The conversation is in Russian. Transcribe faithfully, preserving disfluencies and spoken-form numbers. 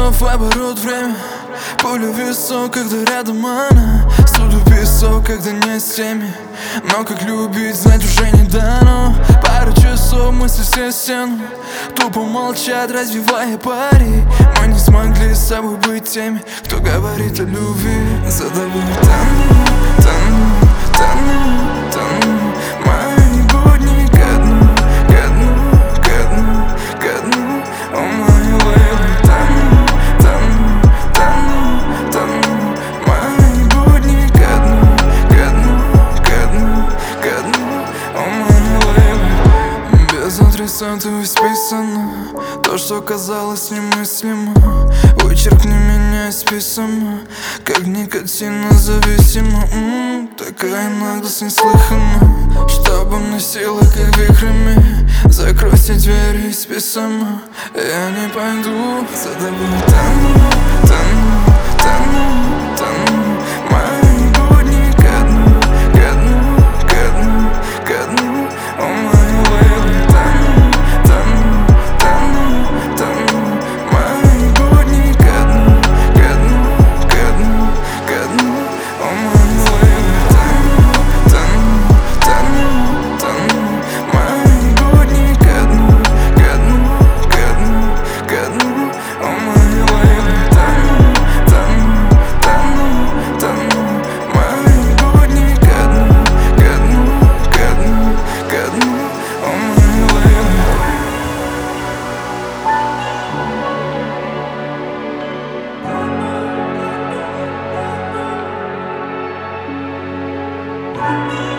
вновь оборот время. Пуля в висок, когда рядом она. Суду песок, когда не с теми. Но как любить, знать уже не дано. Пару часов мысли все стену. Тупо молчат, развивая пари. Мы не смогли с собой быть теми, кто говорит о любви. За тобой тону, тону, тону, тону. Мои будни ко дну, ко дну, ко дну, ко дну. О, мои лейбы, тону, тону, тону, тону. Мои будни ко дну, ко дну, ко дну, ко дну. О, мои лейбы. Без адресатов исписано то, что казалось немыслимо. Вычеркни меня из письма, как никотина зависима. М-м, такая наглость неслыханна, чтобы носила как вихрами. Закройте двери из письма, я не пойду за тобой. Тону, тону, тону, тону. Мои будни ко дну, ко дну, ко дну, ко дну. О, мои лейбы, тону, тону, тону, тону. Мои будни ко дну, ко дну, ко дну, ко дну. О, мои лейбы, тону, тону, тону, тону. Мои будни ко дну, ко дну, ко дну, ко дну. О, мои лейбы, тону, тону, тону, тону. Мои будни ко дну, ко дну, ко дну, ко дну. О, мои лейбы. We'll be right back.